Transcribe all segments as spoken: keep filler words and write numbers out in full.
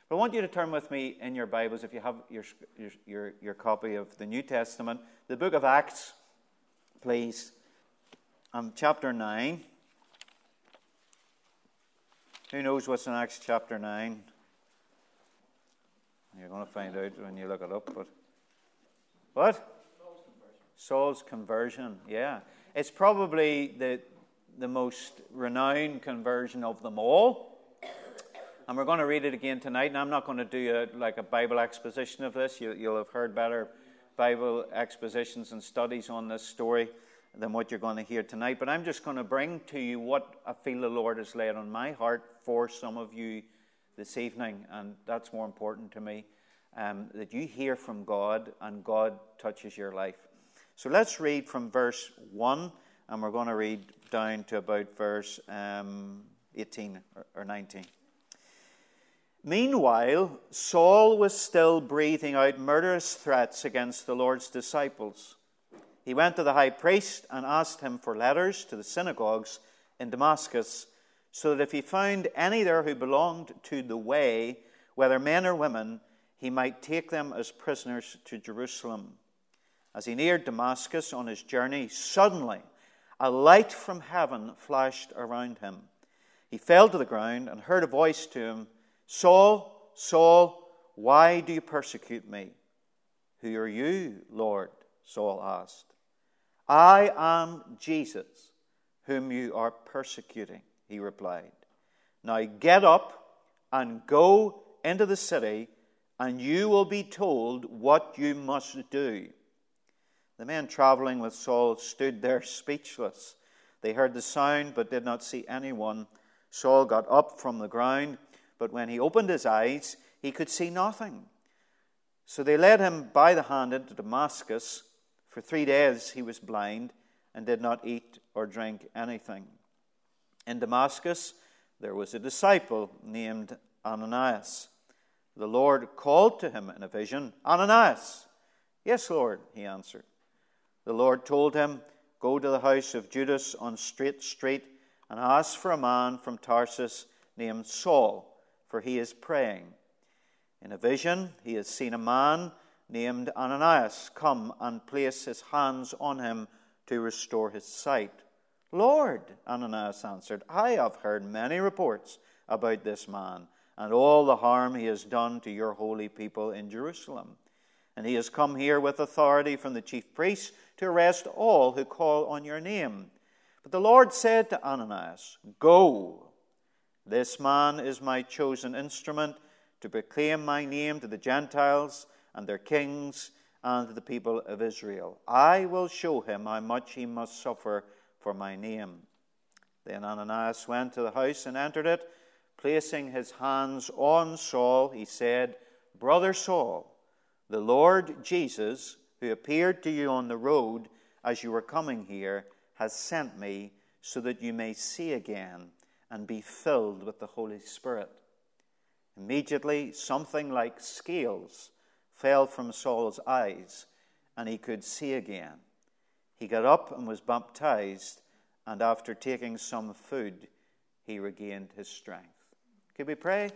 But I want you to turn with me in your Bibles, if you have your, your, your, your copy of the New Testament, the book of Acts, please, um, chapter nine. Who knows what's in Acts chapter nine? You're going to find out when you look it up. But what? Saul's conversion. Saul's conversion, yeah. It's probably the, the most renowned conversion of them all. And we're going to read it again tonight. And I'm not going to do a, like a Bible exposition of this. You, you'll have heard better Bible expositions and studies on this story than what you're going to hear tonight. But I'm just going to bring to you what I feel the Lord has laid on my heart for some of you this evening. And that's more important to me, um, that you hear from God and God touches your life. So let's read from verse one, and we're going to read down to about verse um, eighteen or, or nineteen. Meanwhile, Saul was still breathing out murderous threats against the Lord's disciples. He went to the high priest and asked him for letters to the synagogues in Damascus, so that if he found any there who belonged to the way, whether men or women, he might take them as prisoners to Jerusalem. As he neared Damascus on his journey, suddenly a light from heaven flashed around him. He fell to the ground and heard a voice to him, "Saul, Saul, why do you persecute me?" "Who are you, Lord?" Saul asked. "I am Jesus, whom you are persecuting," he replied. "Now get up and go into the city, and you will be told what you must do." The men traveling with Saul stood there speechless. They heard the sound but did not see anyone. Saul got up from the ground, but when he opened his eyes, he could see nothing. So they led him by the hand into Damascus. For three days he was blind and did not eat or drink anything. In Damascus there was a disciple named Ananias. The Lord called to him in a vision, "Ananias." "Yes, Lord," he answered. The Lord told him, "Go to the house of Judas on Straight Street and ask for a man from Tarsus named Saul, for he is praying. In a vision he has seen a man named Ananias come and place his hands on him to restore his sight." "Lord," Ananias answered, "I have heard many reports about this man and all the harm he has done to your holy people in Jerusalem. And he has come here with authority from the chief priests to arrest all who call on your name." But the Lord said to Ananias, "Go. This man is my chosen instrument to proclaim my name to the Gentiles and their kings and to the people of Israel. I will show him how much he must suffer for my name." Then Ananias went to the house and entered it. Placing his hands on Saul, he said, "Brother Saul, the Lord Jesus, who appeared to you on the road as you were coming here, has sent me so that you may see again and be filled with the Holy Spirit." Immediately, something like scales fell from Saul's eyes, and he could see again. He got up and was baptized, and after taking some food, he regained his strength. Could we pray?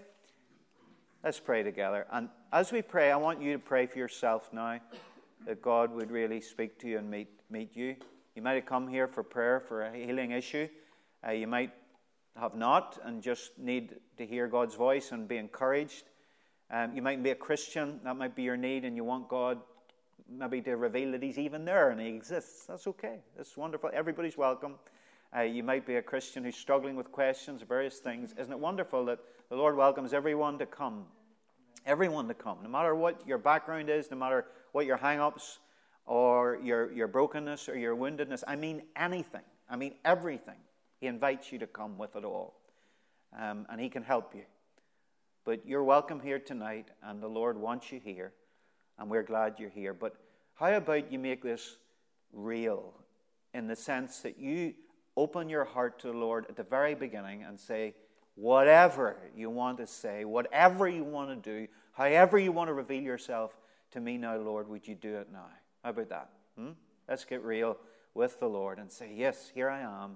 Let's pray together. And as we pray, I want you to pray for yourself now, that God would really speak to you and meet, meet you. You might have come here for prayer for a healing issue. Uh, you might have not and just need to hear God's voice and be encouraged. Um, you might be a Christian. That might be your need, and you want God maybe to reveal that he's even there and he exists. That's okay. That's wonderful. Everybody's welcome. Uh, you might be a Christian who's struggling with questions, various things. Isn't it wonderful that the Lord welcomes everyone to come? Everyone to come, no matter what your background is, no matter what your hang-ups or your, your brokenness or your woundedness. I mean anything. I mean everything. He invites you to come with it all. Um, and he can help you. But you're welcome here tonight, and the Lord wants you here, and we're glad you're here. But how about you make this real in the sense that you open your heart to the Lord at the very beginning and say, whatever you want to say, whatever you want to do, however you want to reveal yourself to me now, Lord, would you do it now? How about that? Hmm? Let's get real with the Lord and say, yes, here I am.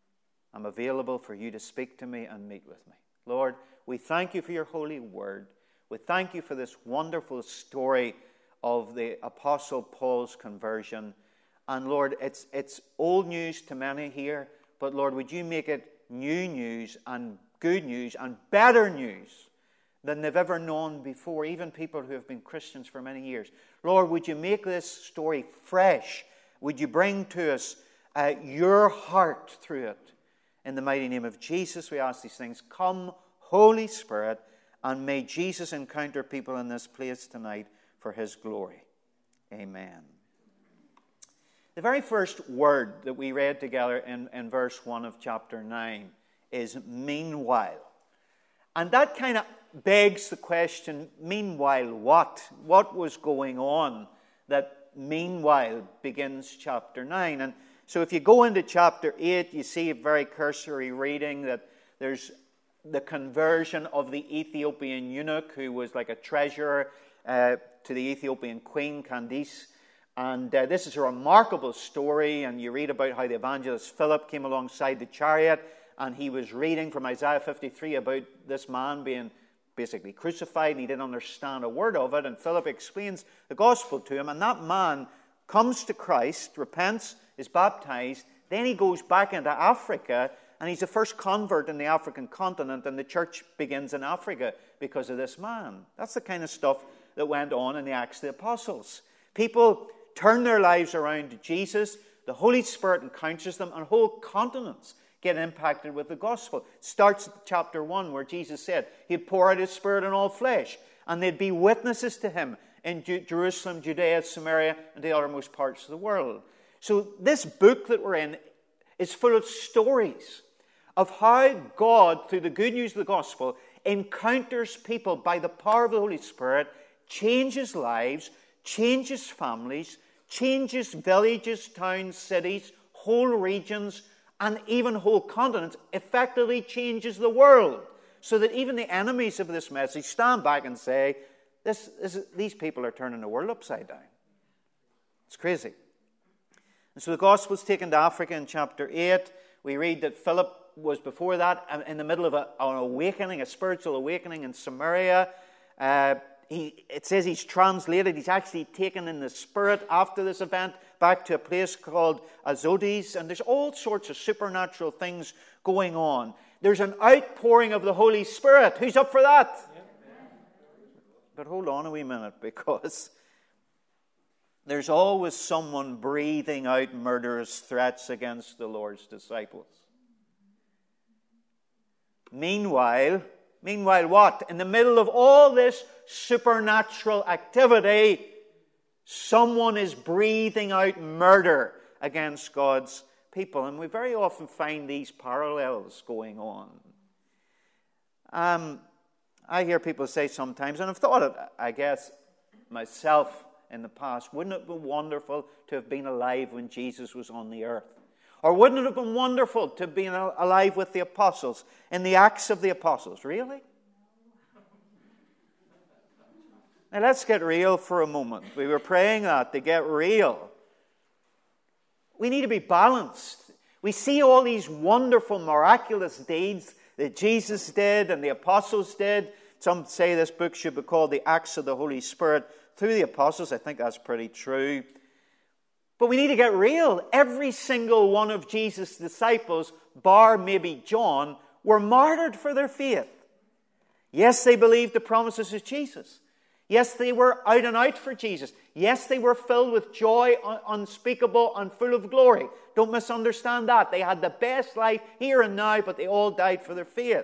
I'm available for you to speak to me and meet with me. Lord, we thank you for your holy word. We thank you for this wonderful story of the Apostle Paul's conversion. And Lord, it's, it's old news to many here, but Lord, would you make it new news and good news and better news than they've ever known before, even people who have been Christians for many years. Lord, would you make this story fresh? Would you bring to us uh, your heart through it? In the mighty name of Jesus, we ask these things. Come, Holy Spirit, and may Jesus encounter people in this place tonight for his glory. Amen. The very first word that we read together in, in verse one of chapter nine is meanwhile. And that kind of begs the question, meanwhile what? What was going on that meanwhile begins chapter nine? And so if you go into chapter eight, you see a very cursory reading that there's the conversion of the Ethiopian eunuch who was like a treasurer uh, to the Ethiopian queen, Candace. And uh, this is a remarkable story, and you read about how the evangelist Philip came alongside the chariot, and he was reading from Isaiah fifty-three about this man being basically crucified, and he didn't understand a word of it, and Philip explains the gospel to him, and that man comes to Christ, repents, is baptized, then he goes back into Africa, and he's the first convert in the African continent, and the church begins in Africa because of this man. That's the kind of stuff that went on in the Acts of the Apostles. People turn their lives around to Jesus, the Holy Spirit encounters them, and whole continents get impacted with the gospel. It starts at chapter one where Jesus said he'd pour out his Spirit on all flesh, and they'd be witnesses to him in Ju- Jerusalem, Judea, Samaria, and the uttermost parts of the world. So this book that we're in is full of stories of how God, through the good news of the gospel, encounters people by the power of the Holy Spirit, changes lives, changes families, changes villages, towns, cities, whole regions, and even whole continents, effectively changes the world. So that even the enemies of this message stand back and say, this, this, these people are turning the world upside down. It's crazy. And so the gospel's taken to Africa in chapter eight. We read that Philip was before that in the middle of a, an awakening, a spiritual awakening in Samaria. Uh, he, it says he's translated, he's actually taken in the Spirit after this event back to a place called Azotus, and there's all sorts of supernatural things going on. There's an outpouring of the Holy Spirit. Who's up for that? Yeah. But hold on a wee minute, because there's always someone breathing out murderous threats against the Lord's disciples. Meanwhile, meanwhile what? In the middle of all this supernatural activity, someone is breathing out murder against God's people. And we very often find these parallels going on. Um, I hear people say sometimes, and I've thought it, I guess, myself in the past, wouldn't it be wonderful to have been alive when Jesus was on the earth? Or wouldn't it have been wonderful to have been alive with the apostles in the Acts of the Apostles? Really? Now let's get real for a moment. We were praying that to get real. We need to be balanced. We see all these wonderful, miraculous deeds that Jesus did and the apostles did. Some say this book should be called The Acts of the Holy Spirit through the apostles. I think that's pretty true. But we need to get real. Every single one of Jesus' disciples, bar maybe John, were martyred for their faith. Yes, they believed the promises of Jesus. Yes, they were out and out for Jesus. Yes, they were filled with joy unspeakable and full of glory. Don't misunderstand that. They had the best life here and now, but they all died for their faith.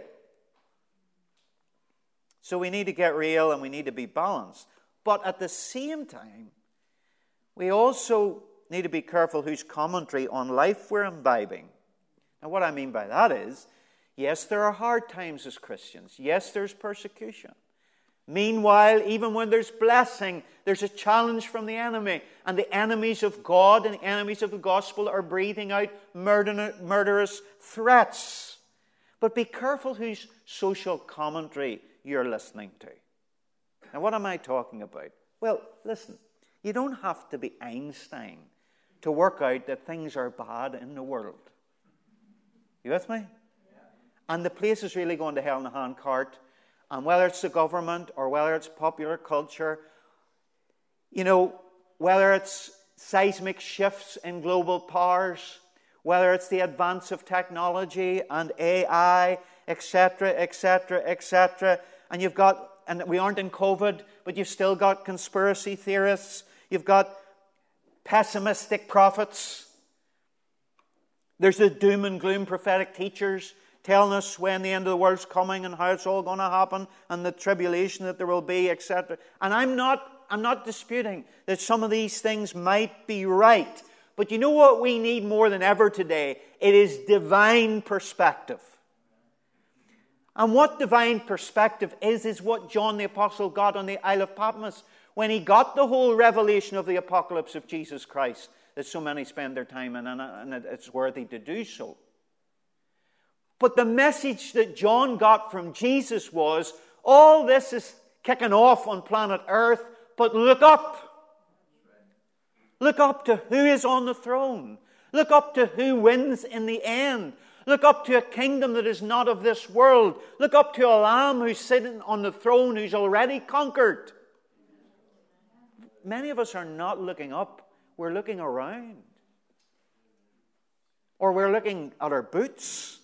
So we need to get real and we need to be balanced. But at the same time, we also need to be careful whose commentary on life we're imbibing. Now, what I mean by that is, yes, there are hard times as Christians. Yes, there's persecution. Meanwhile, even when there's blessing, there's a challenge from the enemy. And the enemies of God and the enemies of the gospel are breathing out murder, murderous threats. But be careful whose social commentary you're listening to. Now, what am I talking about? Well, listen, you don't have to be Einstein to work out that things are bad in the world. You with me? Yeah. And the place is really going to hell in a handcart. And whether it's the government or whether it's popular culture, you know, whether it's seismic shifts in global powers, whether it's the advance of technology and A I, et cetera, et cetera, et cetera, and you've got, and we aren't in COVID, but you've still got conspiracy theorists, you've got pessimistic prophets. There's the doom and gloom prophetic teachers telling us when the end of the world's coming and how it's all going to happen and the tribulation that there will be, et cetera. And I'm not, I'm not disputing that some of these things might be right. But you know what we need more than ever today? It is divine perspective. And what divine perspective is, is what John the Apostle got on the Isle of Patmos when he got the whole revelation of the apocalypse of Jesus Christ that so many spend their time in, and it's worthy to do so. But the message that John got from Jesus was, all this is kicking off on planet Earth, but look up. Look up to who is on the throne. Look up to who wins in the end. Look up to a kingdom that is not of this world. Look up to a Lamb who's sitting on the throne who's already conquered. Many of us are not looking up. We're looking around. Or we're looking at our boots.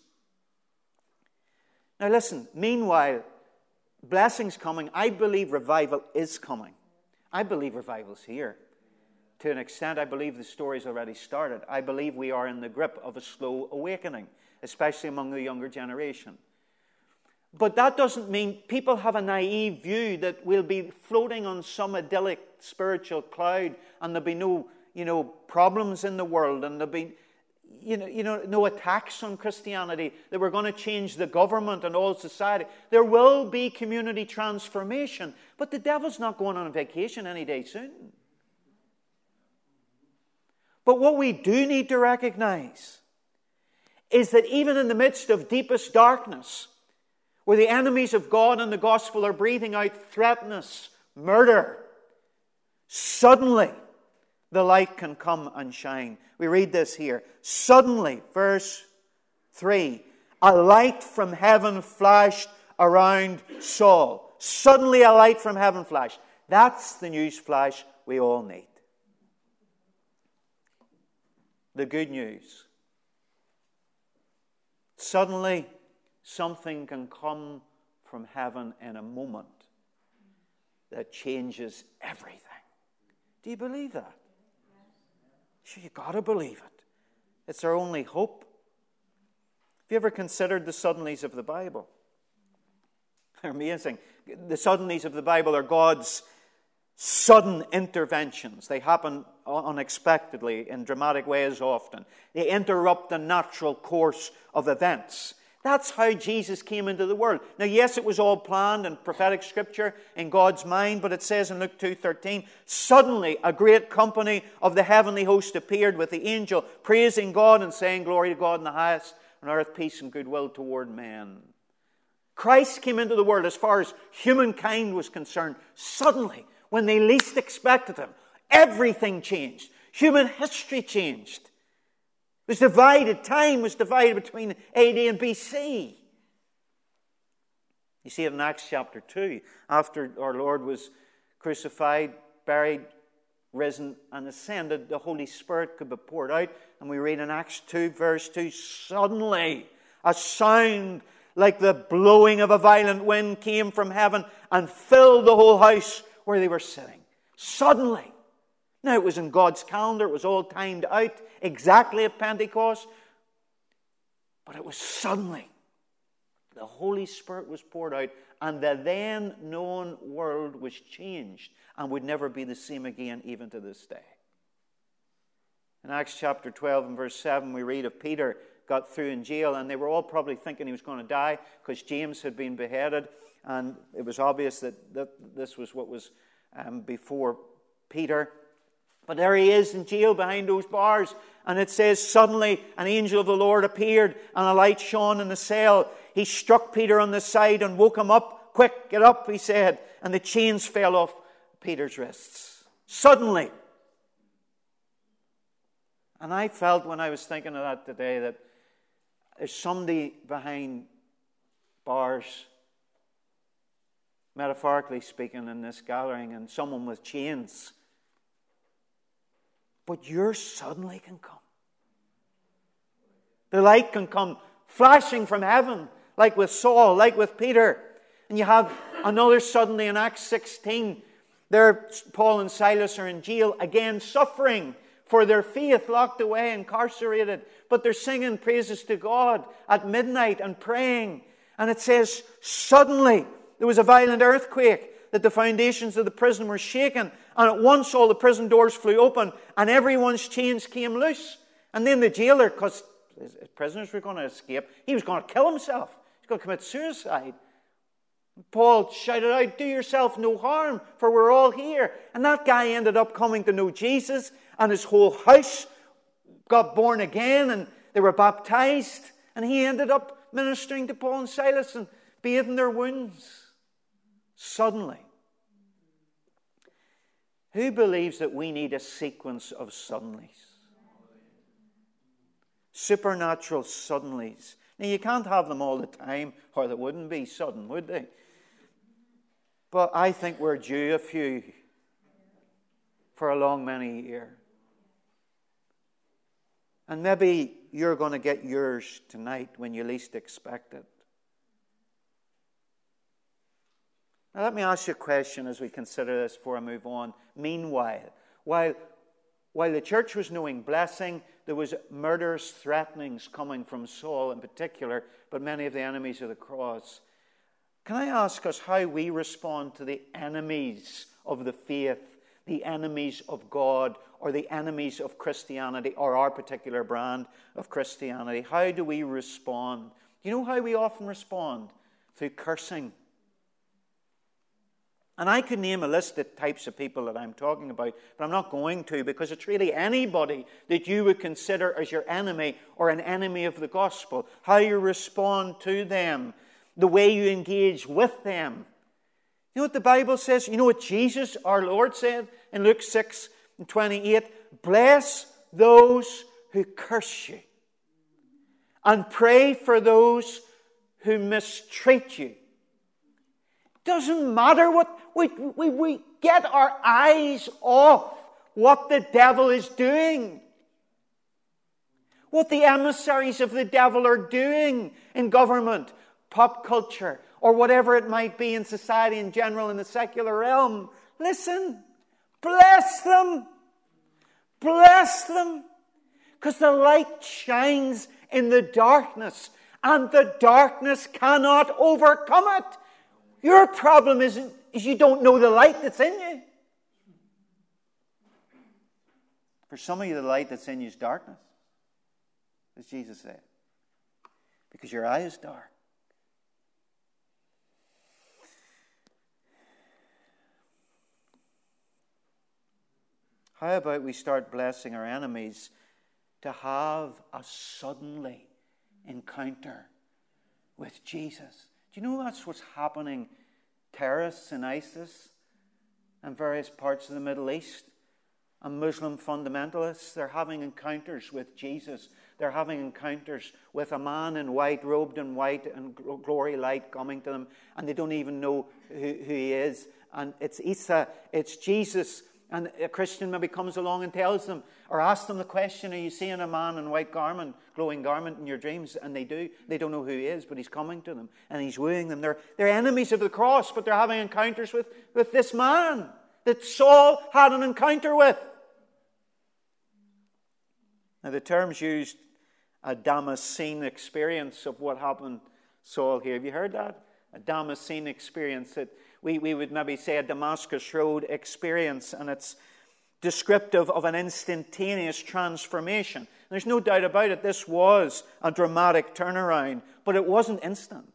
Now listen, meanwhile, blessing's coming. I believe revival is coming. I believe revival's here. To an extent, I believe the story's already started. I believe we are in the grip of a slow awakening, especially among the younger generation. But that doesn't mean people have a naive view that we'll be floating on some idyllic spiritual cloud and there'll be no, you know, problems in the world and there'll be, you know, you know, no attacks on Christianity, that we're going to change the government and all society. There will be community transformation, but the devil's not going on vacation any day soon. But what we do need to recognize is that even in the midst of deepest darkness, where the enemies of God and the gospel are breathing out threatness, murder, suddenly the light can come and shine. We read this here. Suddenly, verse three, a light from heaven flashed around Saul. Suddenly a light from heaven flashed. That's the news flash we all need. The good news. Suddenly, something can come from heaven in a moment that changes everything. Do you believe that? Sure, you've got to believe it. It's our only hope. Have you ever considered the suddenlies of the Bible? They're amazing. The suddenlies of the Bible are God's sudden interventions. They happen unexpectedly in dramatic ways often. They interrupt the natural course of events. That's how Jesus came into the world. Now, yes, it was all planned in prophetic scripture in God's mind, but it says in Luke two thirteen, suddenly a great company of the heavenly host appeared with the angel, praising God and saying, glory to God in the highest, on earth peace and goodwill toward men. Christ came into the world as far as humankind was concerned. Suddenly, when they least expected him, everything changed. Human history changed. It was divided. Time was divided between A D and B C. You see it in Acts chapter two. After our Lord was crucified, buried, risen, and ascended, the Holy Spirit could be poured out. And we read in Acts two, verse two, suddenly a sound like the blowing of a violent wind came from heaven and filled the whole house where they were sitting. Suddenly. Now, it was in God's calendar. It was all timed out exactly at Pentecost. But it was suddenly. The Holy Spirit was poured out, and the then known world was changed and would never be the same again, even to this day. In Acts chapter twelve and verse seven, we read of Peter got through in jail, and they were all probably thinking he was going to die because James had been beheaded, and it was obvious that, that this was what was um, before Peter. But there he is in jail behind those bars. And it says, suddenly an angel of the Lord appeared and a light shone in the cell. He struck Peter on the side and woke him up. Quick, get up, he said. And the chains fell off Peter's wrists. Suddenly. And I felt when I was thinking of that today that there's somebody behind bars metaphorically speaking, in this gathering, and someone with chains. But yours suddenly can come. The light can come flashing from heaven, like with Saul, like with Peter. And you have another suddenly in Acts sixteen. There, Paul and Silas are in jail, again suffering for their faith, locked away, incarcerated. But they're singing praises to God at midnight and praying. And it says, suddenly there was a violent earthquake, that the foundations of the prison were shaken. And at once all the prison doors flew open and everyone's chains came loose. And then the jailer, because his prisoners were going to escape, he was going to kill himself. He was going to commit suicide. Paul shouted out, do yourself no harm, for we're all here. And that guy ended up coming to know Jesus, and his whole house got born again, and they were baptized. And he ended up ministering to Paul and Silas and bathing their wounds. Suddenly. Who believes that we need a sequence of suddenlies? Supernatural suddenlies. Now, you can't have them all the time, or they wouldn't be sudden, would they? But I think we're due a few for a long many year. And maybe you're going to get yours tonight when you least expect it. Now let me ask you a question as we consider this before I move on. Meanwhile, while, while the church was knowing blessing, there was murderous threatenings coming from Saul in particular, but many of the enemies of the cross. Can I ask us how we respond to the enemies of the faith, the enemies of God, or the enemies of Christianity, or our particular brand of Christianity? How do we respond? Do you know how we often respond? Through cursing. And I could name a list of types of people that I'm talking about, but I'm not going to, because it's really anybody that you would consider as your enemy or an enemy of the gospel. How you respond to them, the way you engage with them. You know what the Bible says? You know what Jesus, our Lord, said in Luke six and twenty-eight? Bless those who curse you, and pray for those who mistreat you. Doesn't matter what we, we, we get our eyes off what the devil is doing, what the emissaries of the devil are doing in government, pop culture, or whatever it might be in society in general, in the secular realm. Listen, bless them, bless them, because the light shines in the darkness, and the darkness cannot overcome it. Your problem isn't, is you don't know the light that's in you. For some of you, the light that's in you is darkness, as Jesus said, because your eye is dark. How about we start blessing our enemies to have a suddenly encounter with Jesus? Do you know that's what's happening? Terrorists in ISIS and various parts of the Middle East and Muslim fundamentalists, they're having encounters with Jesus. They're having encounters with a man in white, robed in white, and glory light coming to them, and they don't even know who, who he is. And it's Isa, it's Jesus. And a Christian maybe comes along and tells them, or asks them the question, are you seeing a man in white garment, glowing garment in your dreams? And they do. They don't know who he is, but he's coming to them. And he's wooing them. They're, they're enemies of the cross, but they're having encounters with, with this man that Saul had an encounter with. Now the term's used, a Damascene experience of what happened to Saul here. Have you heard that? A Damascene experience. That we, we would maybe say a Damascus Road experience, and it's descriptive of an instantaneous transformation. There's no doubt about it, this was a dramatic turnaround, but it wasn't instant.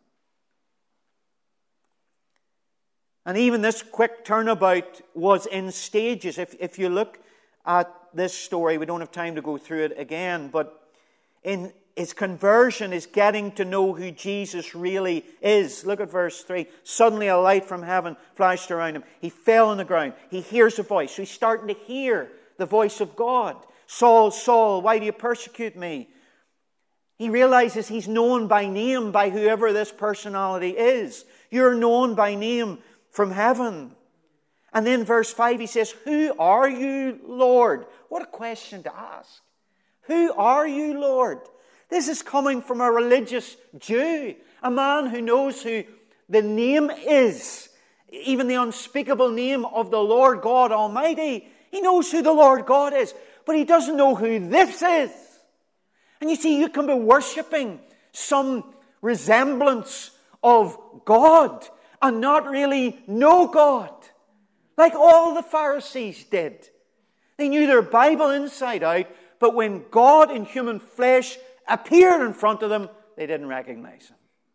And even this quick turnabout was in stages. If, if you look at this story, we don't have time to go through it again, but in his conversion is getting to know who Jesus really is. Look at verse three. Suddenly a light from heaven flashed around him. He fell on the ground. He hears a voice. So he's starting to hear the voice of God. Saul, Saul, why do you persecute me? He realizes he's known by name by whoever this personality is. You're known by name from heaven. And then verse five, he says, who are you, Lord? What a question to ask. Who are you, Lord? This is coming from a religious Jew, a man who knows who the name is, even the unspeakable name of the Lord God Almighty. He knows who the Lord God is, but he doesn't know who this is. And you see, you can be worshipping some resemblance of God and not really know God, like all the Pharisees did. They knew their Bible inside out, but when God in human flesh appeared in front of them, they didn't recognize him.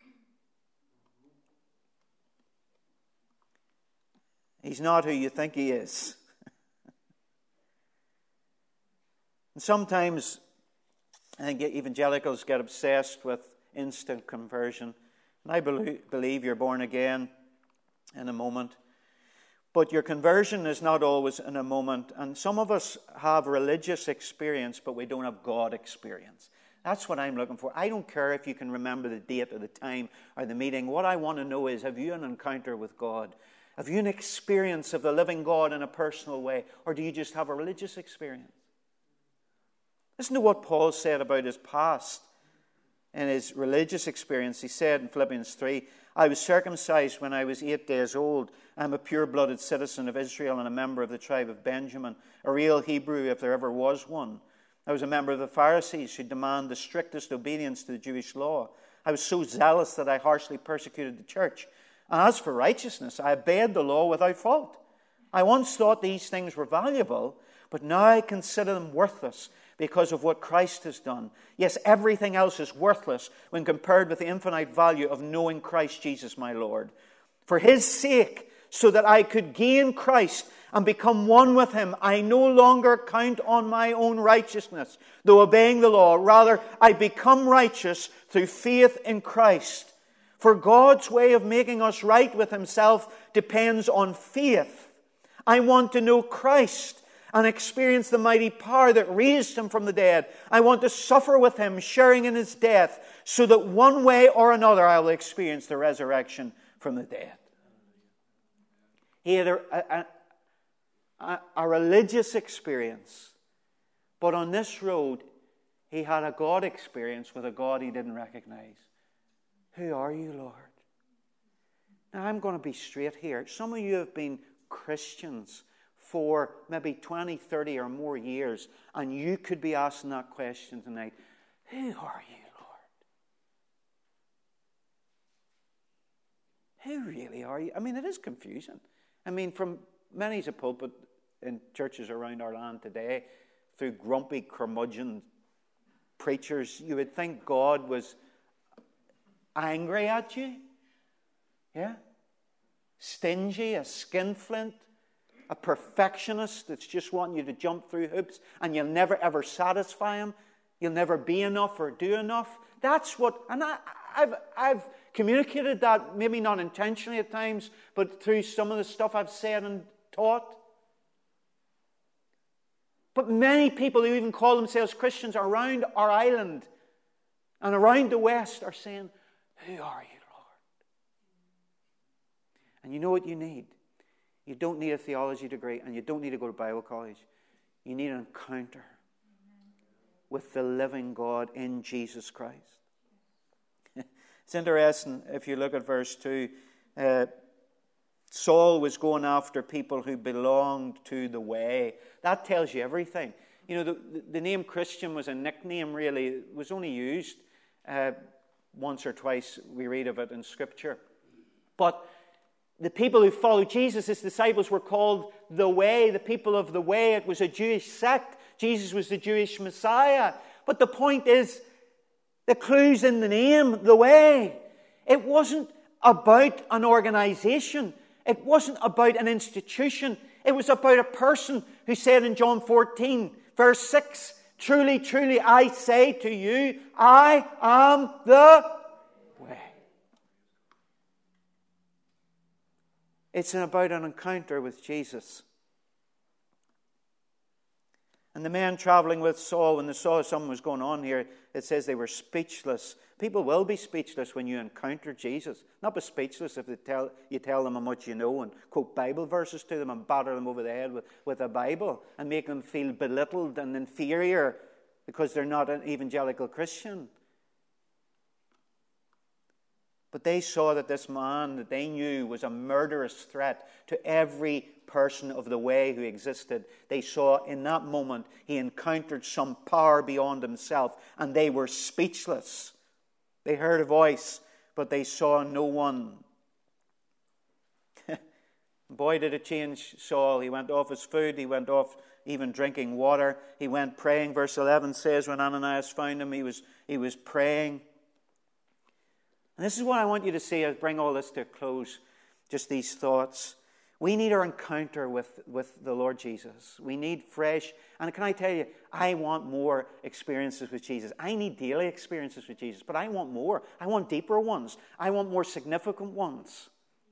He's not who you think he is. And sometimes I think evangelicals get obsessed with instant conversion. And I believe you're born again in a moment. But your conversion is not always in a moment. And some of us have religious experience, but we don't have God experience. That's what I'm looking for. I don't care if you can remember the date or the time or the meeting. What I want to know is, have you an encounter with God? Have you an experience of the living God in a personal way? Or do you just have a religious experience? Listen to what Paul said about his past and his religious experience. He said in Philippians three, I was circumcised when I was eight days old. I am a pure-blooded citizen of Israel and a member of the tribe of Benjamin, a real Hebrew if there ever was one. I was a member of the Pharisees who demand the strictest obedience to the Jewish law. I was so zealous that I harshly persecuted the church. And as for righteousness, I obeyed the law without fault. I once thought these things were valuable, but now I consider them worthless because of what Christ has done. Yes, everything else is worthless when compared with the infinite value of knowing Christ Jesus my Lord. For his sake, so that I could gain Christ and become one with him, I no longer count on my own righteousness, though obeying the law. Rather, I become righteous through faith in Christ. For God's way of making us right with himself depends on faith. I want to know Christ and experience the mighty power that raised him from the dead. I want to suffer with him, sharing in his death, so that one way or another I will experience the resurrection from the dead. He had a, a, a, a religious experience, but on this road he had a God experience with a God he didn't recognize. Who are you, Lord? Now, I'm going to be straight here. Some of you have been Christians for maybe twenty, thirty or more years, and you could be asking that question tonight. Who are you, Lord? Who really are you? I mean, it is confusing. I mean, from many's a pulpit in churches around our land today, through grumpy, curmudgeon preachers, you would think God was angry at you. Yeah? Stingy, a skinflint, a perfectionist that's just wanting you to jump through hoops and you'll never ever satisfy him. You'll never be enough or do enough. That's what, and I, I've, I've communicated that, maybe not intentionally at times, but through some of the stuff I've said and taught. But many people who even call themselves Christians around our island and around the West are saying, who are you, Lord? And you know what you need? You don't need a theology degree and you don't need to go to Bible college. You need an encounter with the living God in Jesus Christ. It's interesting, if you look at verse two, uh, Saul was going after people who belonged to the way. That tells you everything. You know, the, the name Christian was a nickname, really. It was only used uh, once or twice, we read of it in Scripture. But the people who followed Jesus, his disciples, were called the Way, the people of the Way. It was a Jewish sect. Jesus was the Jewish Messiah. But the point is, the clue's in the name, the Way. It wasn't about an organization. It wasn't about an institution. It was about a person who said in John fourteen, verse six, truly, truly, I say to you, I am the way. It's about an encounter with Jesus. And the men traveling with Saul, when they saw something was going on here, it says they were speechless. People will be speechless when you encounter Jesus. Not be speechless if they tell, you tell them how much you know and quote Bible verses to them and batter them over the head with, with a Bible and make them feel belittled and inferior because they're not an evangelical Christian. But they saw that this man that they knew was a murderous threat to every person of the way who existed. They saw in that moment he encountered some power beyond himself, and they were speechless. They heard a voice, but they saw no one. Boy, did it change Saul. He went off his food. He went off even drinking water. He went praying. Verse eleven says when Ananias found him, he was, he was praying. And this is what I want you to see as bring all this to a close, just these thoughts. We need our encounter with, with the Lord Jesus. We need fresh, and can I tell you, I want more experiences with Jesus. I need daily experiences with Jesus, but I want more. I want deeper ones. I want more significant ones.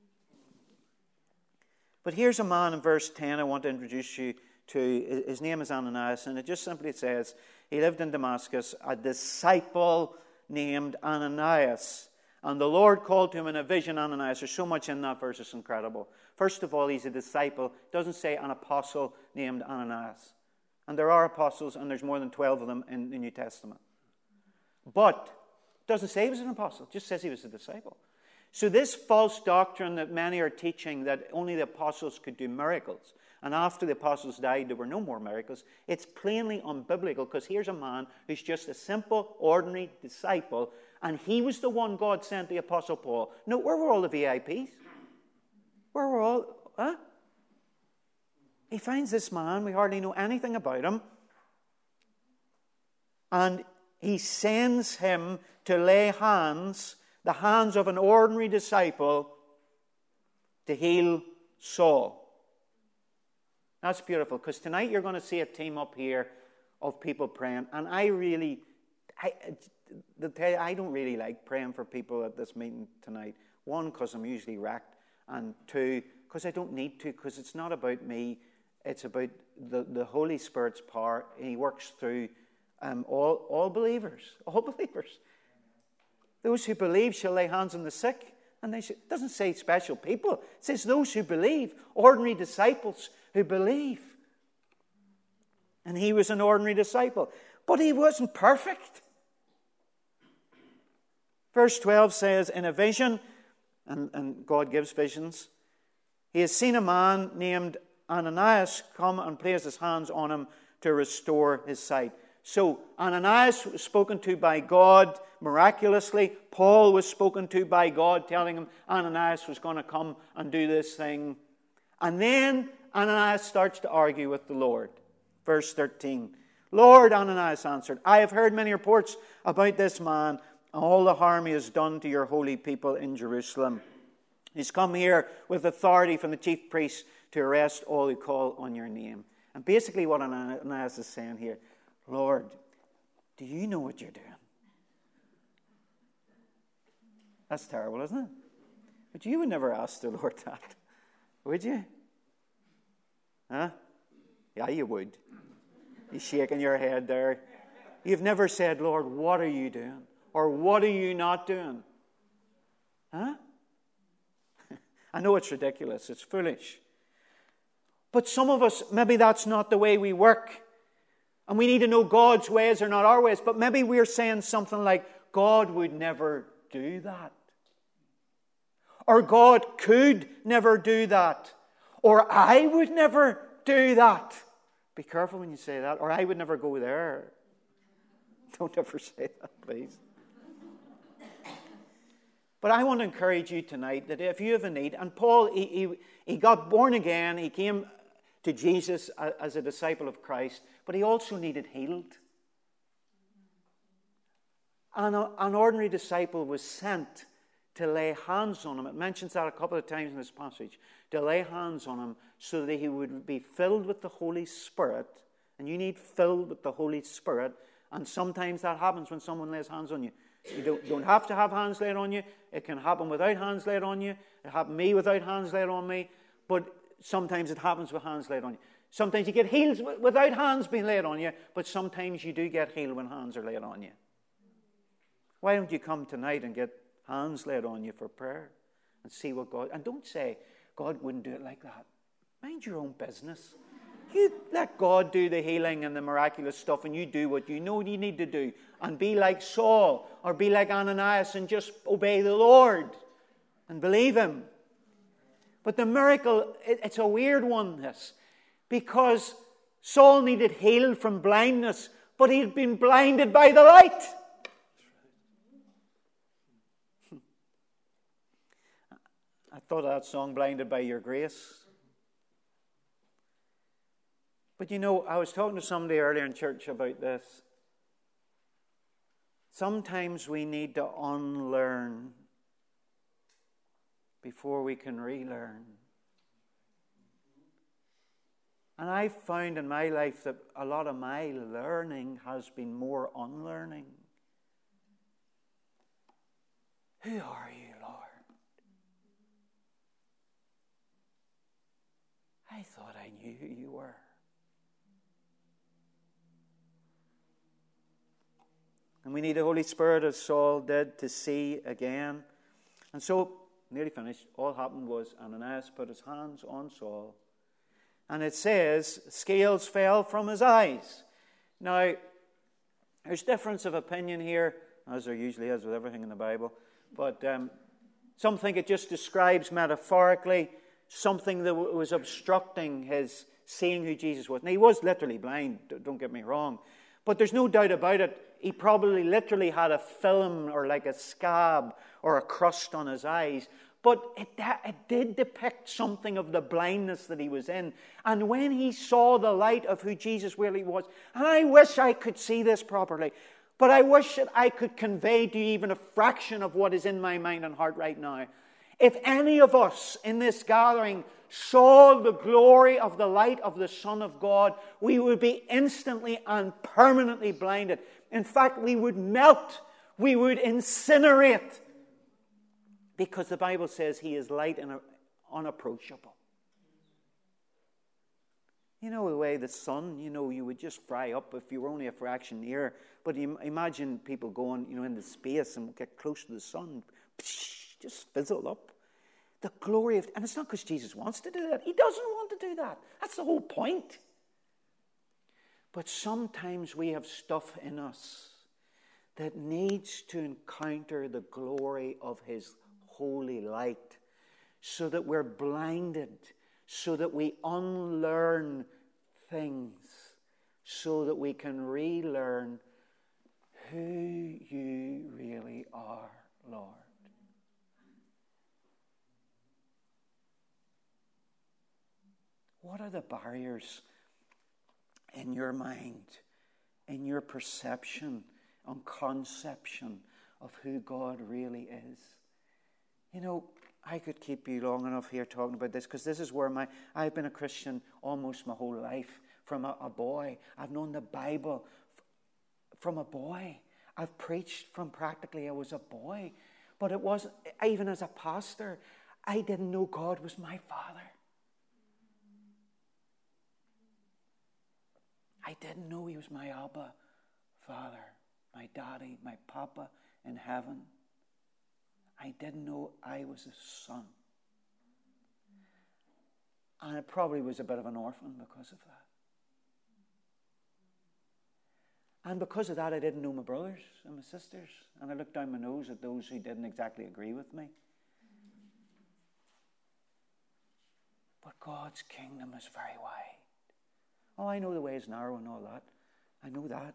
But here's a man in verse ten I want to introduce you to. His name is Ananias, and it just simply says, he lived in Damascus, a disciple named Ananias. And the Lord called to him in a vision, Ananias. There's so much in that verse, it's incredible. First of all, he's a disciple. It doesn't say an apostle named Ananias. And there are apostles, and there's more than twelve of them in the New Testament. But it doesn't say he was an apostle. It just says he was a disciple. So this false doctrine that many are teaching, that only the apostles could do miracles, and after the apostles died, there were no more miracles, it's plainly unbiblical, because here's a man who's just a simple, ordinary disciple, and he was the one God sent the Apostle Paul. No, where were all the V I Ps? Where were all... Huh? He finds this man, we hardly know anything about him, and he sends him to lay hands, the hands of an ordinary disciple, to heal Saul. That's beautiful, because tonight you're going to see a team up here of people praying, and I really... I, I don't really like praying for people at this meeting tonight. One, because I'm usually wrecked, and two, because I don't need to, because it's not about me. It's about the, the Holy Spirit's power. He works through um, all, all believers. All believers. Those who believe shall lay hands on the sick. And they should, it doesn't say special people. It says those who believe. Ordinary disciples who believe. And he was an ordinary disciple. But he wasn't perfect. Verse twelve says, in a vision, and, and God gives visions, he has seen a man named Ananias come and place his hands on him to restore his sight. So Ananias was spoken to by God miraculously. Paul was spoken to by God, telling him Ananias was going to come and do this thing. And then Ananias starts to argue with the Lord. Verse thirteen. Lord, Ananias answered, I have heard many reports about this man and all the harm he has done to your holy people in Jerusalem. He's come here with authority from the chief priests to arrest all who call on your name. And basically what Ananias is saying here, Lord, do you know what you're doing? That's terrible, isn't it? But you would never ask the Lord that, would you? Huh? Yeah, you would. You're shaking your head there. You've never said, Lord, what are you doing? Or what are you not doing? Huh? I know it's ridiculous. It's foolish. But some of us, maybe that's not the way we work. And we need to know God's ways are not our ways. But maybe we're saying something like, God would never do that. Or God could never do that. Or I would never do that. Be careful when you say that. Or I would never go there. Don't ever say that, please. But I want to encourage you tonight that if you have a need, and Paul, he, he, he got born again, he came to Jesus as a disciple of Christ, but he also needed healed. And a, an ordinary disciple was sent to lay hands on him. It mentions that a couple of times in this passage. To lay hands on him so that he would be filled with the Holy Spirit. And you need filled with the Holy Spirit. And sometimes that happens when someone lays hands on you. You don't, don't have to have hands laid on you. It can happen without hands laid on you. It happened to me without hands laid on me. But sometimes it happens with hands laid on you. Sometimes you get healed without hands being laid on you, but sometimes you do get healed when hands are laid on you. Why don't you come tonight and get hands laid on you for prayer and see what God... And don't say, God wouldn't do it like that. Mind your own business. You let God do the healing and the miraculous stuff, and you do what you know you need to do. And be like Saul or be like Ananias and just obey the Lord and believe Him. But the miracle, it's a weird one, this. Because Saul needed healed from blindness, but he had been blinded by the light. I thought of that song, Blinded by Your Grace. But you know, I was talking to somebody earlier in church about this. Sometimes we need to unlearn before we can relearn. And I've found in my life that a lot of my learning has been more unlearning. Who are you, Lord? I thought I knew who you were. And we need the Holy Spirit, as Saul did, to see again. And so, nearly finished, all happened was Ananias put his hands on Saul. And it says, scales fell from his eyes. Now, there's difference of opinion here, as there usually is with everything in the Bible. But um, some think it just describes metaphorically something that was obstructing his seeing who Jesus was. Now, he was literally blind, don't get me wrong. But there's no doubt about it, he probably literally had a film or like a scab or a crust on his eyes. But it, it did depict something of the blindness that he was in. And when he saw the light of who Jesus really was, and I wish I could see this properly, but I wish that I could convey to you even a fraction of what is in my mind and heart right now. If any of us in this gathering saw the glory of the light of the Son of God, we would be instantly and permanently blinded. In fact, we would melt. We would incinerate. Because the Bible says He is light and unapproachable. You know the way the sun, you know, you would just fry up if you were only a fraction near. But you imagine people going, you know, into space and get close to the sun. Just fizzle up. The glory of... And it's not because Jesus wants to do that. He doesn't want to do that. That's the whole point. But sometimes we have stuff in us that needs to encounter the glory of His holy light, so that we're blinded, so that we unlearn things, so that we can relearn who you really are, Lord. What are the barriers in your mind, in your perception and conception of who God really is? You know, I could keep you long enough here talking about this, because this is where my... I've been a Christian almost my whole life, from a, a boy. I've known the Bible f- from a boy. I've preached from practically I was a boy. But it wasn't... Even as a pastor, I didn't know God was my Father. I didn't know He was my Abba Father, my Daddy, my Papa in heaven. I didn't know I was a son. And I probably was a bit of an orphan because of that. And because of that, I didn't know my brothers and my sisters. And I looked down my nose at those who didn't exactly agree with me. But God's kingdom is very wide. Oh, I know the way is narrow and all that. I know that.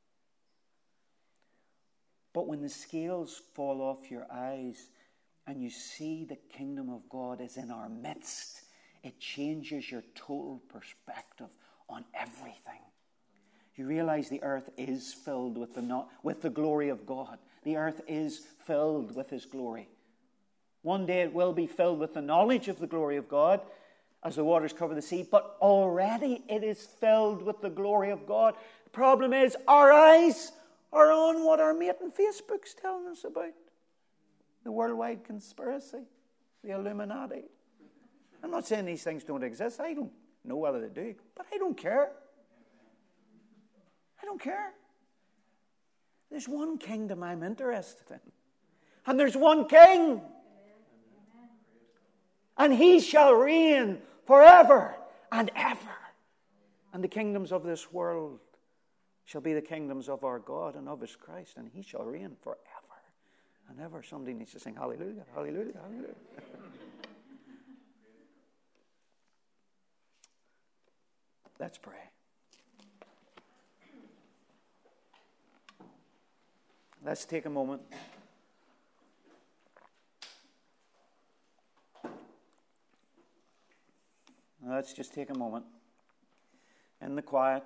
But when the scales fall off your eyes and you see the kingdom of God is in our midst, it changes your total perspective on everything. You realize the earth is filled with the, no- with the glory of God. The earth is filled with His glory. One day it will be filled with the knowledge of the glory of God as the waters cover the sea, but already it is filled with the glory of God. The problem is our eyes are on what our mate on Facebook's telling us about. The worldwide conspiracy, the Illuminati. I'm not saying these things don't exist. I don't know whether they do. But I don't care. I don't care. There's one kingdom I'm interested in. And there's one king. And he shall reign forever and ever. And the kingdoms of this world shall be the kingdoms of our God and of his Christ. And he shall reign forever and ever. Somebody needs to sing hallelujah, hallelujah, hallelujah. Let's pray. Let's take a moment. Let's just take a moment in the quiet.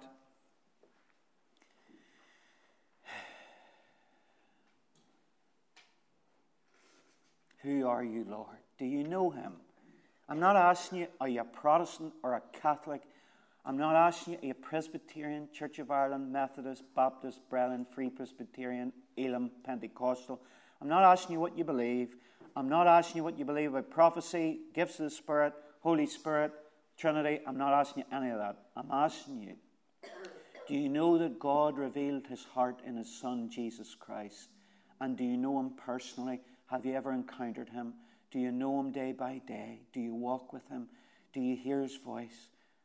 Who are you, Lord? Do you know him? I'm not asking you, are you a Protestant or a Catholic? I'm not asking you, are you Presbyterian, Church of Ireland, Methodist, Baptist, Brethren, Free Presbyterian, Elam, Pentecostal. I'm not asking you what you believe. I'm not asking you what you believe about prophecy, gifts of the Spirit, Holy Spirit, Trinity. I'm not asking you any of that. I'm asking you, do you know that God revealed his heart in his Son, Jesus Christ? And do you know him personally? Have you ever encountered him? Do you know him day by day? Do you walk with him? Do you hear his voice?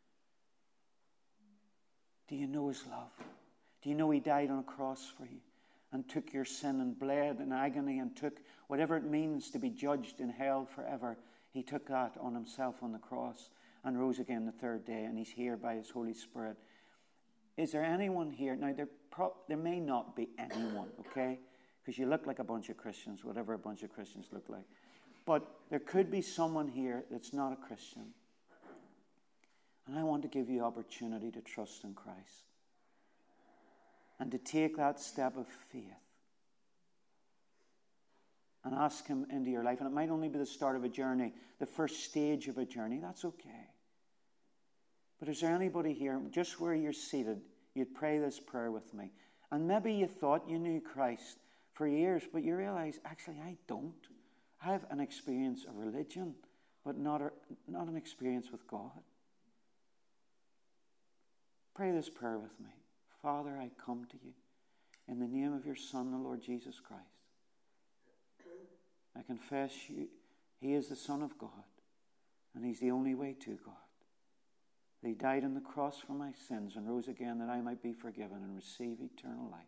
Do you know his love? Do you know he died on a cross for you and took your sin and bled in agony and took whatever it means to be judged in hell forever? He took that on himself on the cross and rose again the third day, and he's here by his Holy Spirit. Is there anyone here? Now, there, pro- there may not be anyone, okay? Because you look like a bunch of Christians, whatever a bunch of Christians look like. But there could be someone here that's not a Christian. And I want to give you opportunity to trust in Christ and to take that step of faith and ask him into your life. And it might only be the start of a journey, the first stage of a journey. That's okay. But is there anybody here, just where you're seated, you'd pray this prayer with me? And maybe you thought you knew Christ for years, but you realize, actually, I don't. I have an experience of religion, but not, a, not an experience with God. Pray this prayer with me. Father, I come to you in the name of your Son, the Lord Jesus Christ. I confess you, he is the Son of God, and he's the only way to God. That he died on the cross for my sins and rose again that I might be forgiven and receive eternal life.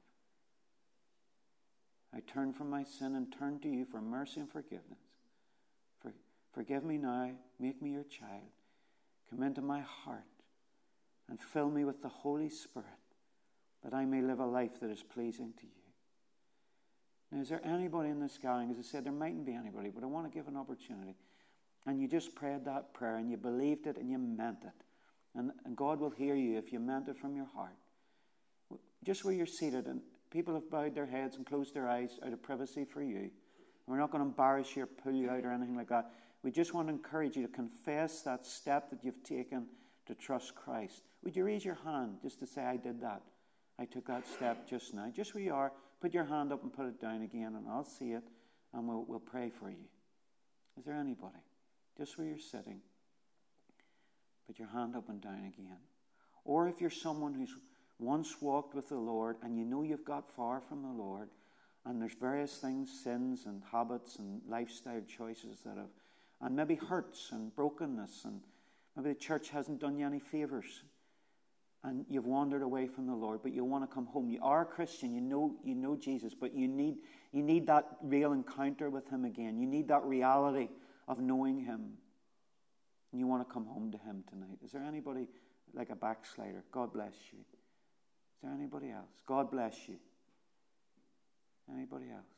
I turn from my sin and turn to you for mercy and forgiveness. For, forgive me now, make me your child, come into my heart, and fill me with the Holy Spirit, that I may live a life that is pleasing to you. Now, is there anybody in this gathering? As I said, there mightn't be anybody, but I want to give an opportunity. And you just prayed that prayer, and you believed it, and you meant it. And, and God will hear you if you meant it from your heart. Just where you're seated, and people have bowed their heads and closed their eyes out of privacy for you. And we're not going to embarrass you or pull you out or anything like that. We just want to encourage you to confess that step that you've taken to trust Christ. Would you raise your hand just to say, I did that? I took that step just now. Just where you are, put your hand up and put it down again, and I'll see it, and we'll, we'll pray for you. Is there anybody? Just where you're sitting, put your hand up and down again. Or if you're someone who's once walked with the Lord, and you know you've got far from the Lord, and there's various things, sins and habits and lifestyle choices that have, and maybe hurts and brokenness, and maybe the church hasn't done you any favors, and you've wandered away from the Lord, but you want to come home. You are a Christian, you know you know Jesus, but you need you need that real encounter with him again. You need that reality of knowing him. And you want to come home to him tonight. Is there anybody like a backslider? God bless you. Is there anybody else? God bless you. Anybody else?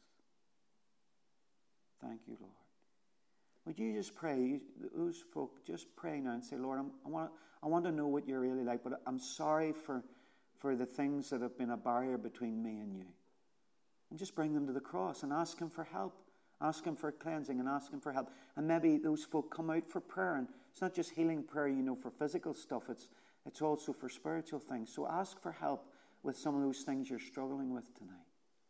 Thank you, Lord. Would you just pray, you, those folk, just pray now and say, Lord, I'm, I want I want to know what you're really like, but I'm sorry for, for the things that have been a barrier between me and you. And just bring them to the cross and ask him for help. Ask him for cleansing and ask him for help. And maybe those folk come out for prayer. And it's not just healing prayer, you know, for physical stuff. It's, it's also for spiritual things. So ask for help with some of those things you're struggling with tonight.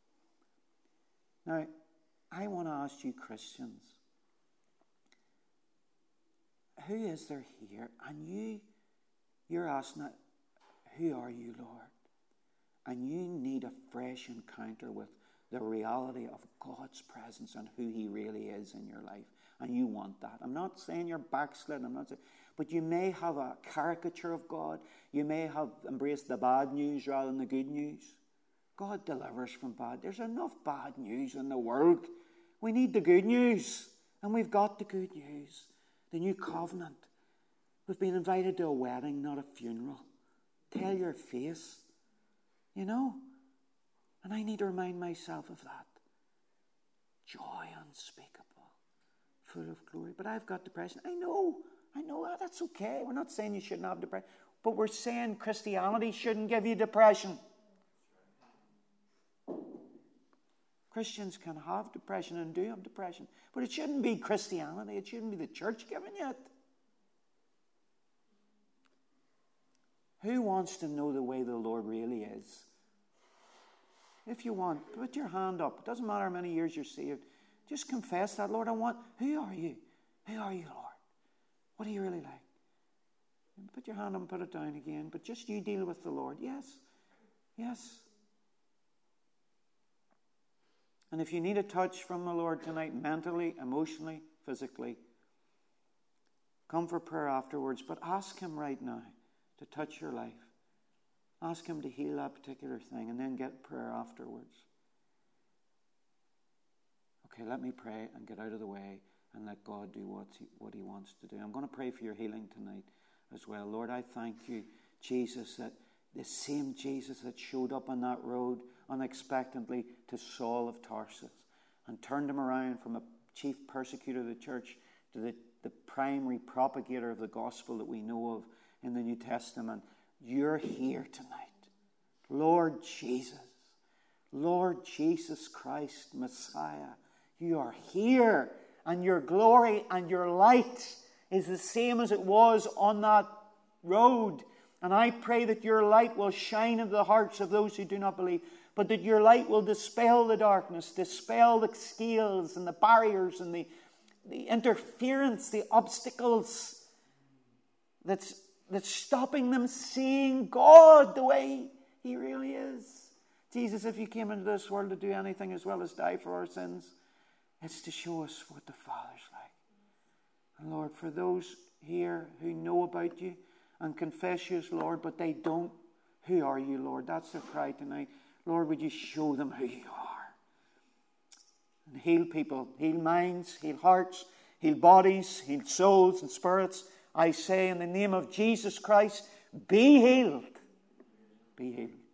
Now, I want to ask you Christians, who is there here and you You're asking, who are you, Lord? And you need a fresh encounter with the reality of God's presence and who he really is in your life. And you want that. I'm not saying you're backslidden. I'm not saying, but you may have a caricature of God. You may have embraced the bad news rather than the good news. God delivers from bad. There's enough bad news in the world. We need the good news. And we've got the good news. The new covenant. We've been invited to a wedding, not a funeral. Tell your face. You know? And I need to remind myself of that. Joy unspeakable. Full of glory. But I've got depression. I know. I know that. That's okay. We're not saying you shouldn't have depression. But we're saying Christianity shouldn't give you depression. Christians can have depression and do have depression. But it shouldn't be Christianity. It shouldn't be the church giving you it. Who wants to know the way the Lord really is? If you want, put your hand up. It doesn't matter how many years you're saved. Just confess that, Lord, I want. Who are you? Who are you, Lord? What are you really like? And put your hand up and put it down again. But just you deal with the Lord. Yes. Yes. And if you need a touch from the Lord tonight, mentally, emotionally, physically, come for prayer afterwards. But ask him right now to touch your life. Ask him to heal that particular thing and then get prayer afterwards. Okay, let me pray and get out of the way and let God do what he, what he wants to do. I'm going to pray for your healing tonight as well. Lord, I thank you, Jesus, that the same Jesus that showed up on that road unexpectedly to Saul of Tarsus and turned him around from a chief persecutor of the church to the, the primary propagator of the gospel that we know of in the New Testament. You're here tonight. Lord Jesus, Lord Jesus Christ, Messiah, you are here, and your glory and your light is the same as it was on that road. And I pray that your light will shine into the hearts of those who do not believe, but that your light will dispel the darkness, dispel the scales and the barriers and the, the interference, the obstacles that's, that's stopping them seeing God the way he really is. Jesus, if you came into this world to do anything as well as die for our sins, it's to show us what the Father's like. And Lord, for those here who know about you and confess you as Lord, but they don't, who are you, Lord? That's their cry tonight. Lord, would you show them who you are? And heal people, heal minds, heal hearts, heal bodies, heal souls and spirits. I say in the name of Jesus Christ, be healed. Be healed.